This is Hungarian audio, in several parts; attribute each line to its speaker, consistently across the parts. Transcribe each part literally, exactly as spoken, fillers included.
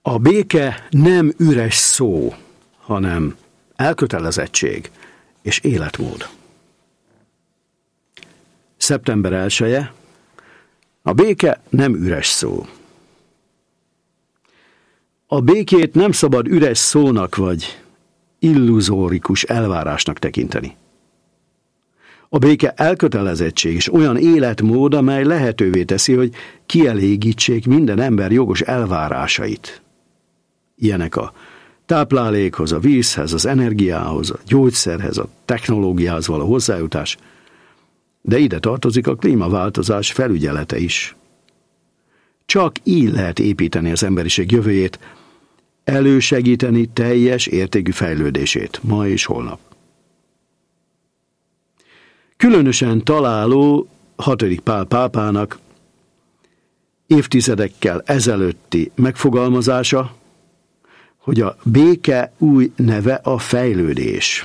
Speaker 1: A béke nem üres szó, hanem elkötelezettség és életmód. szeptember elseje. A béke nem üres szó. A békét nem szabad üres szónak vagy illuzórikus elvárásnak tekinteni. A béke elkötelezettség és olyan életmód, amely lehetővé teszi, hogy kielégítsék minden ember jogos elvárásait. Ilyenek a táplálékhoz, a vízhez, az energiához, a gyógyszerhez, a technológiához való hozzájutás, de ide tartozik a klímaváltozás felügyelete is. Csak így lehet építeni az emberiség jövőjét, elősegíteni teljes értékű fejlődését, ma és holnap. Különösen találó hatodik Pál pápának évtizedekkel ezelőtti megfogalmazása, hogy a béke új neve a fejlődés.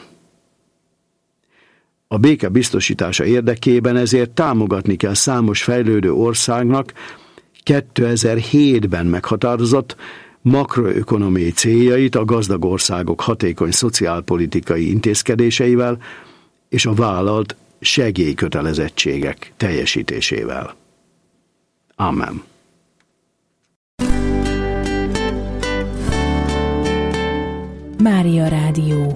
Speaker 1: A béke biztosítása érdekében ezért támogatni kell számos fejlődő országnak kétezer-hétben meghatározott makroökonomiai céljait a gazdag országok hatékony szociálpolitikai intézkedéseivel és a vállalt segélykötelezettségek teljesítésével. Amen.
Speaker 2: Mária Rádió.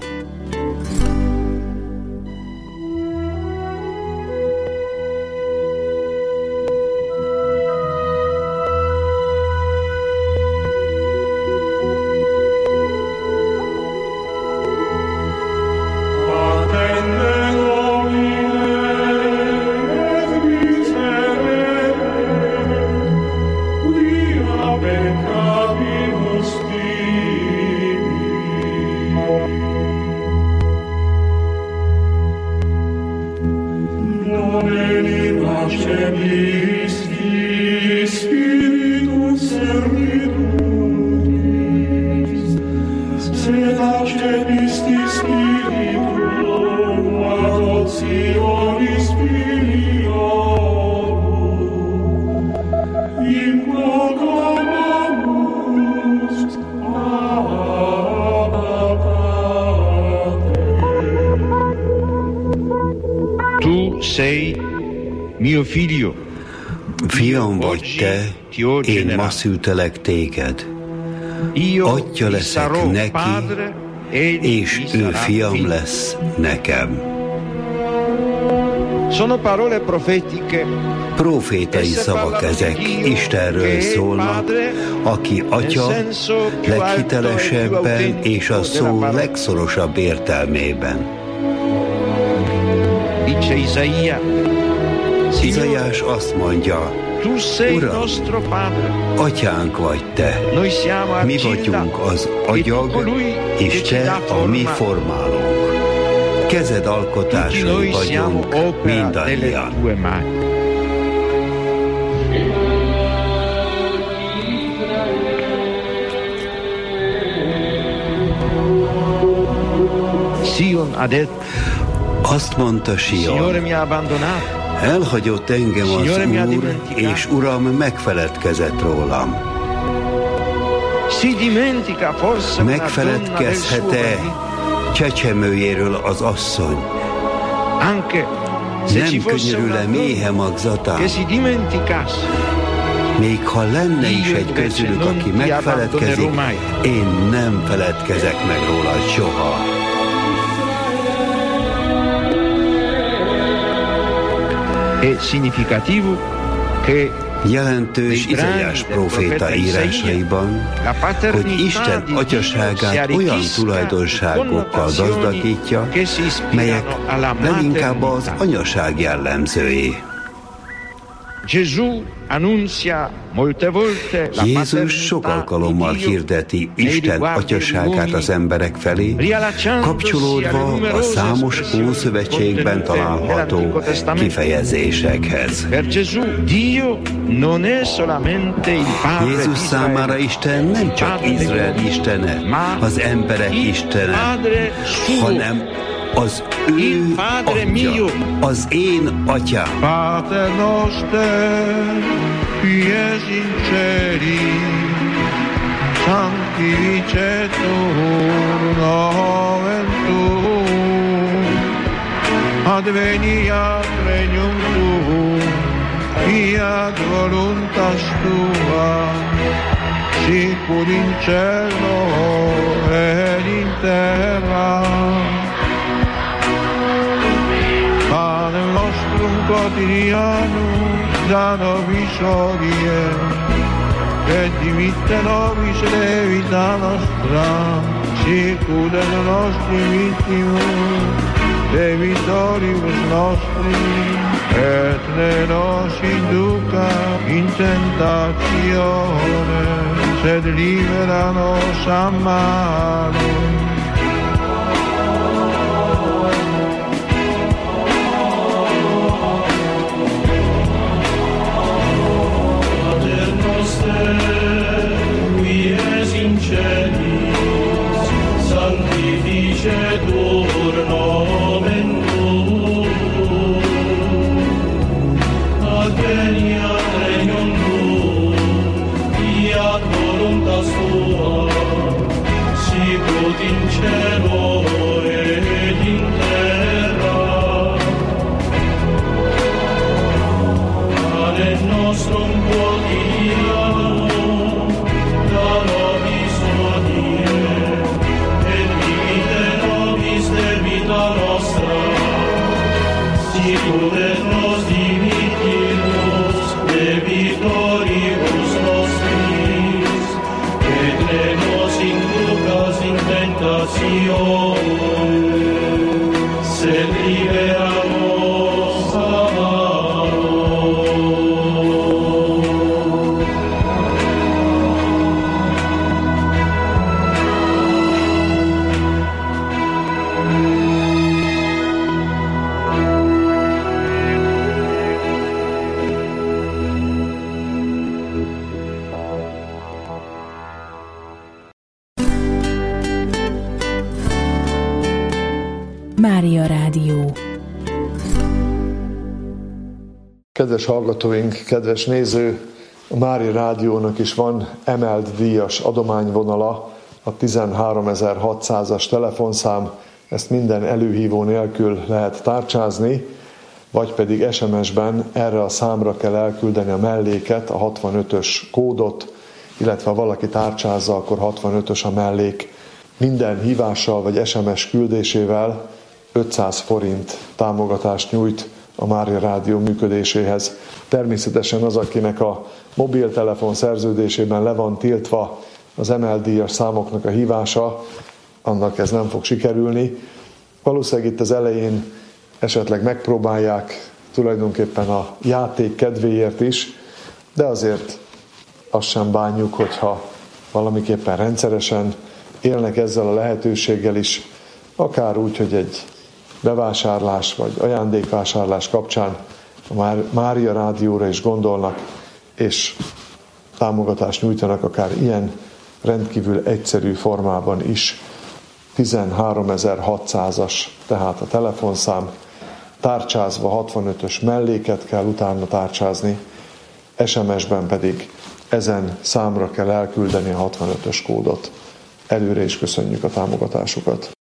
Speaker 3: Fiam vagy te, én ma szültelek téged. Atya leszek neki, és ő fiam lesz nekem. Profétai szavak ezek, Istenről szólnak, aki Atya leghitelesebben és a szó legszorosabb értelmében. Izaiás azt mondja, Uram, Atyánk vagy te, mi vagyunk az agyag, és te a mi formálónk. Kezed alkotásai vagyunk mindannyian. Azt mondta Sion, elhagyott engem az Úr, és Uram megfeledkezett rólam. Megfeledkezhet-e csecsemőjéről az asszony? Nem könyörül-e méhe magzatán? Még ha lenne is egy közülük, aki megfeledkezik, én nem feledkezek meg rólad soha. Jelentős Izaiás próféta írásaiban, hogy Isten atyaságát olyan tulajdonságokkal gazdagítja, melyek leginkább az anyaság jellemzői. Jézus sok alkalommal hirdeti Isten atyaságát az emberek felé, kapcsolódva a számos Ószövetségben található kifejezésekhez. Jézus számára Isten nem csak Izrael istene, az emberek istene, hanem az ő Atya, az én Atyám.
Speaker 4: Pater noster, qui es in celi, adveniat regnum tuum, fiat voluntas tua, sicut in cielo et in terra. Panem nostrum quotidianum da nobis hodie, et dimitte nobis debita nostra, sicut et nostri vittimus debitoribus nostri, et ne nos induca in tentatione, sed libera nos a malo.
Speaker 5: Qui es in celis, sanctificetur nomen tuum, adveniat regnum tuum, fiat voluntas tua, sicut in cielo et in terra. Panem nostrum quotidianum da nobis hodie, et dimitte nobis debita nostra, sicut et nos dimittimus debitoribus nostris, et ne nos inducas in tentatione, sed libera nos a malo.
Speaker 2: Mária Rádió.
Speaker 6: Kedves hallgatóink, kedves néző, a Mária Rádiónak is van emelt díjas adományvonala, a tizenháromezer-hatszázas telefonszám, ezt minden előhívó nélkül lehet tárcsázni, vagy pedig es em es-ben erre a számra kell elküldeni a melléket, a hatvanötös kódot, illetve ha valaki tárcsázza, akkor hatvanötös a mellék. Minden hívással vagy es em es küldésével ötszáz forint támogatást nyújt a Mária Rádió működéséhez. Természetesen az, akinek a mobiltelefon szerződésében le van tiltva az emelt díjas számoknak a hívása, annak ez nem fog sikerülni. Valószínűleg itt az elején esetleg megpróbálják tulajdonképpen a játék kedvéért is, de azért azt sem bánjuk, hogyha valamiképpen rendszeresen élnek ezzel a lehetőséggel is, akár úgy, hogy egy bevásárlás vagy ajándékvásárlás kapcsán a Mária Rádióra is gondolnak, és támogatást nyújtanak akár ilyen rendkívül egyszerű formában is. tizenháromezer-hatszázas tehát a telefonszám, tárcsázva hatvanötös melléket kell utána tárcsázni, es em es-ben pedig ezen számra kell elküldeni a hatvanötös kódot. Előre is köszönjük a támogatásukat.